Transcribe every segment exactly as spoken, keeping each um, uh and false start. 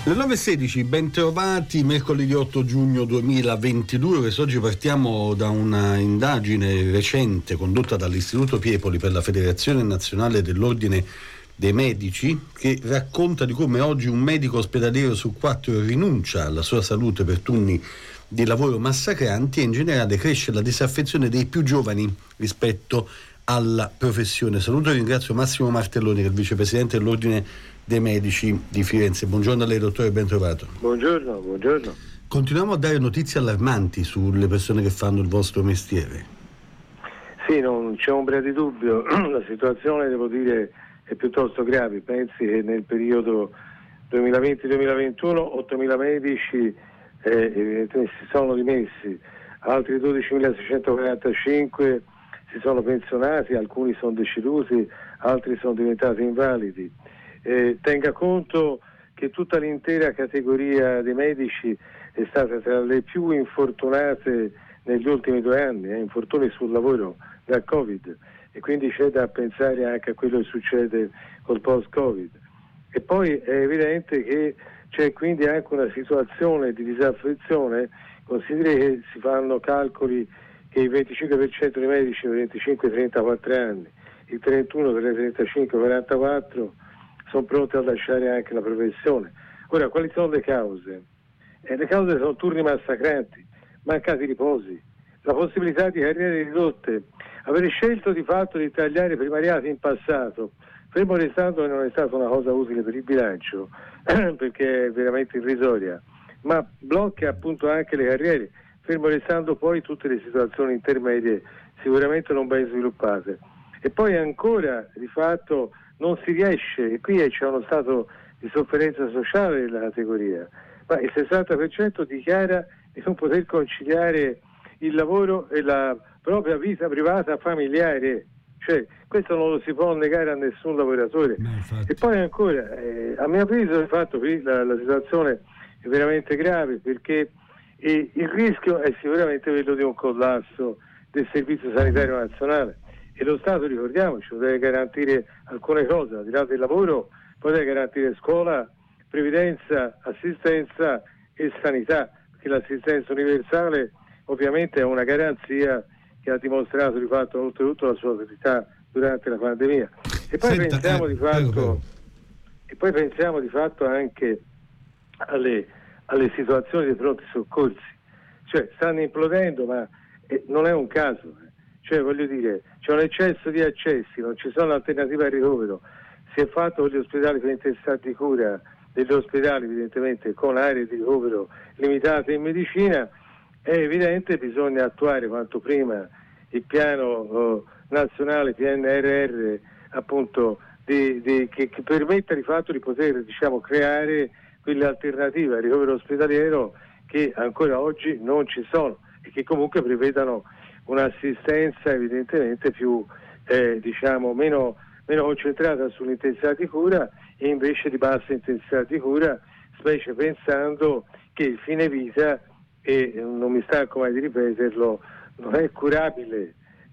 Le nove e sedici, bentrovati, mercoledì otto giugno duemilaventidue. Quest'oggi partiamo da una indagine recente condotta dall'Istituto Piepoli per la Federazione Nazionale dell'Ordine dei Medici, che racconta di come oggi un medico ospedaliero su quattro rinuncia alla sua salute per turni di lavoro massacranti e in generale cresce la disaffezione dei più giovani rispetto alla professione. Saluto e ringrazio Massimo Martelloni, che è il vicepresidente dell'Ordine dei Medici di Firenze. Buongiorno a lei, dottore, ben trovato. Buongiorno, buongiorno. Continuiamo a dare notizie allarmanti sulle persone che fanno il vostro mestiere. Sì, non c'è ombra di dubbio, la situazione, devo dire, è piuttosto grave. Pensi che nel periodo duemilaventi duemilaventuno ottomila medici eh, evidentemente si sono dimessi, altri dodicimilaseicentoquarantacinque si sono pensionati, alcuni sono deceduti, altri sono diventati invalidi. Eh, tenga conto che tutta l'intera categoria dei medici è stata tra le più infortunate negli ultimi due anni, eh, infortuni sul lavoro da Covid, e quindi c'è da pensare anche a quello che succede col post-Covid. E poi è evidente che c'è quindi anche una situazione di disaffezione. Consideri che si fanno calcoli che il venticinque per cento dei medici nei venticinque trentaquattro anni, il trentuno per cento dei trentacinque quarantaquattro sono pronti a lasciare anche la professione. Ora, quali sono le cause? Eh, le cause sono turni massacranti, mancati riposi, la possibilità di carriere ridotte, avere scelto di fatto di tagliare i primariati in passato, fermo restando che non è stata una cosa utile per il bilancio, perché è veramente irrisoria, ma blocca appunto anche le carriere, fermo restando poi tutte le situazioni intermedie sicuramente non ben sviluppate. E poi ancora di fatto non si riesce, e qui c'è uno stato di sofferenza sociale della categoria, ma il sessanta per cento dichiara di non poter conciliare il lavoro e la propria vita privata familiare, cioè questo non lo si può negare a nessun lavoratore. E poi ancora, eh, a mio avviso, di fatto qui la, la situazione è veramente grave, perché eh, il rischio è sicuramente quello di un collasso del Servizio Sanitario Nazionale, e lo Stato, ricordiamoci, deve garantire alcune cose, al di là del lavoro, poi deve garantire scuola, previdenza, assistenza e sanità, perché l'assistenza universale ovviamente è una garanzia che ha dimostrato di fatto oltretutto la sua utilità durante la pandemia. E poi Senta, pensiamo eh, di fatto prego, prego. e poi pensiamo di fatto anche alle, alle situazioni dei pronti soccorsi, cioè stanno implodendo, ma eh, non è un caso, eh. Cioè voglio dire, c'è un eccesso di accessi, non ci sono alternative al ricovero, si è fatto con gli ospedali per intensità di cura degli ospedali evidentemente con aree di ricovero limitate in medicina. È evidente che bisogna attuare quanto prima il piano oh, nazionale P N R R, appunto di, di, che, che permetta di fatto di poter, diciamo, creare quelle alternative al ricovero ospedaliero che ancora oggi non ci sono e che comunque prevedano un'assistenza evidentemente più eh, diciamo meno, meno concentrata sull'intensità di cura e invece di bassa intensità di cura, specie pensando che il fine vita, e non mi stanco mai di ripeterlo, non è curabile.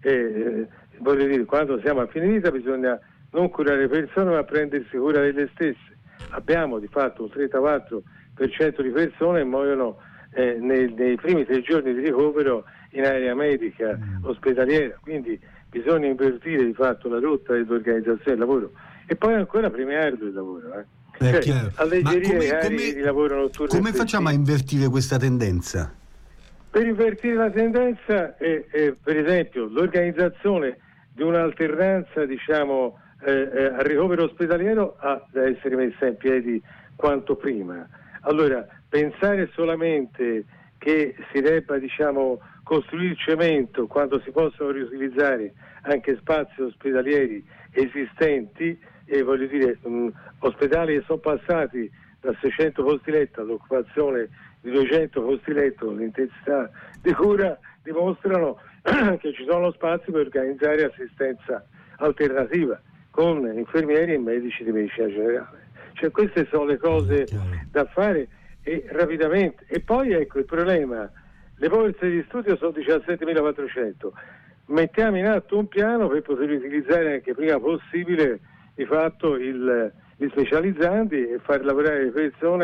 Eh, voglio dire, quando siamo a fine vita bisogna non curare le persone ma prendersi cura delle stesse. Abbiamo di fatto un trentaquattro per cento di persone che muoiono eh, nei, nei primi tre giorni di ricovero in area medica ospedaliera, quindi bisogna invertire di fatto la rotta dell'organizzazione del lavoro e poi ancora premiarlo il lavoro, eh. È Cioè, alleggerire i carichi di lavoro notturno. Come facciamo a invertire questa tendenza? Per invertire la tendenza, eh, eh, per esempio, l'organizzazione di un'alternanza, diciamo, eh, eh, al ricovero ospedaliero ha da essere messa in piedi quanto prima. Allora, pensare solamente che si debba, diciamo, costruire cemento quando si possono riutilizzare anche spazi ospedalieri esistenti, e voglio dire, mh, ospedali che sono passati da seicento posti letto all'occupazione di duecento posti letto, l'intensità di cura dimostrano che ci sono spazi per organizzare assistenza alternativa con infermieri e medici di medicina generale. Cioè queste sono le cose da fare e rapidamente. E poi ecco il problema, le borse di studio sono diciassettemilaquattrocento, mettiamo in atto un piano per poter utilizzare anche prima possibile di fatto il, gli specializzanti e far lavorare le persone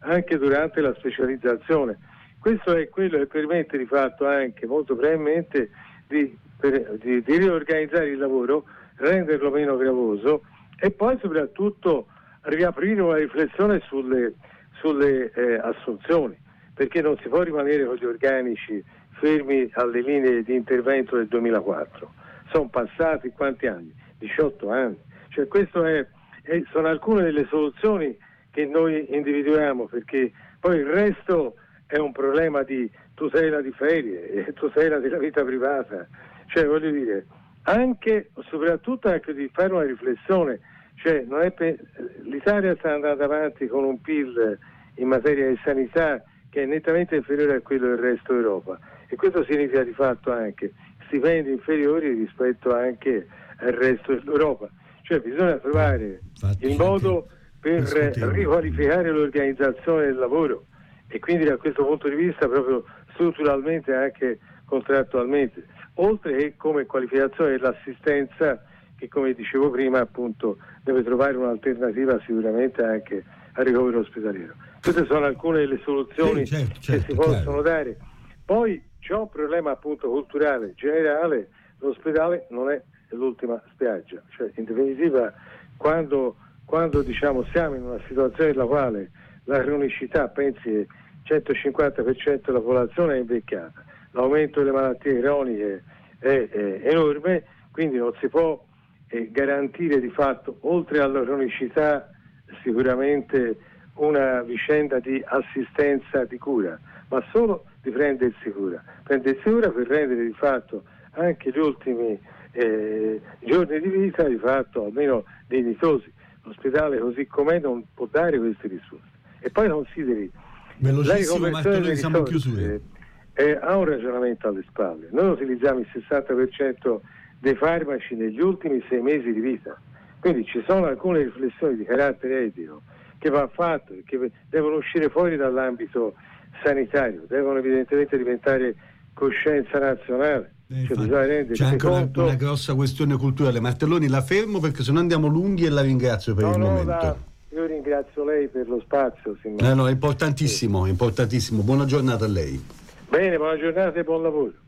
anche durante la specializzazione. Questo è quello che permette di fatto anche molto brevemente di, per, di, di riorganizzare il lavoro, renderlo meno gravoso e poi soprattutto riaprire una riflessione sulle, sulle eh, assunzioni, perché non si può rimanere con gli organici fermi alle linee di intervento del duemilaquattro. Sono passati quanti anni? diciotto anni. Cioè questo è, è, sono alcune delle soluzioni che noi individuiamo, perché poi il resto è un problema di tutela di ferie e tutela della vita privata. Cioè voglio dire, anche, soprattutto anche di fare una riflessione, cioè non è pe- l'Italia sta andando avanti con un P I L in materia di sanità che è nettamente inferiore a quello del resto d'Europa, e questo significa di fatto anche stipendi inferiori rispetto anche al resto dell'Europa. Cioè bisogna trovare Infatti, il modo per riqualificare l'organizzazione del lavoro, e quindi da questo punto di vista proprio strutturalmente e anche contrattualmente, oltre che come qualificazione dell'assistenza che, come dicevo prima, appunto deve trovare un'alternativa sicuramente anche al ricovero ospedaliero. Queste sono alcune delle soluzioni sì, certo, certo, che si possono chiaro. dare. Poi c'è un problema appunto culturale generale: l'ospedale non è l'ultima spiaggia, cioè in definitiva quando, quando diciamo siamo in una situazione nella quale la cronicità, pensi che centocinquanta per cento della popolazione è invecchiata, l'aumento delle malattie croniche è, è enorme, quindi non si può eh, garantire di fatto, oltre alla cronicità, sicuramente una vicenda di assistenza, di cura, ma solo di prendersi cura, prendersi cura per rendere di fatto anche gli ultimi eh, giorni di vita di fatto almeno dignitosi. L'ospedale così com'è non può dare questi risorsi. E poi consideri la riconversione delle risorse eh, ha un ragionamento alle spalle. Noi utilizziamo il sessanta per cento dei farmaci negli ultimi sei mesi di vita, quindi ci sono alcune riflessioni di carattere etico che va fatto e che devono uscire fuori dall'ambito sanitario, devono evidentemente diventare coscienza nazionale. Eh, cioè, bisogna c'è anche conto... una, una grossa questione culturale. Martelloni, la fermo perché se no andiamo lunghi, e la ringrazio per no, il no, momento. La... Io ringrazio lei per lo spazio. No, no, è importantissimo, importantissimo. Buona giornata a lei. Bene, buona giornata e buon lavoro.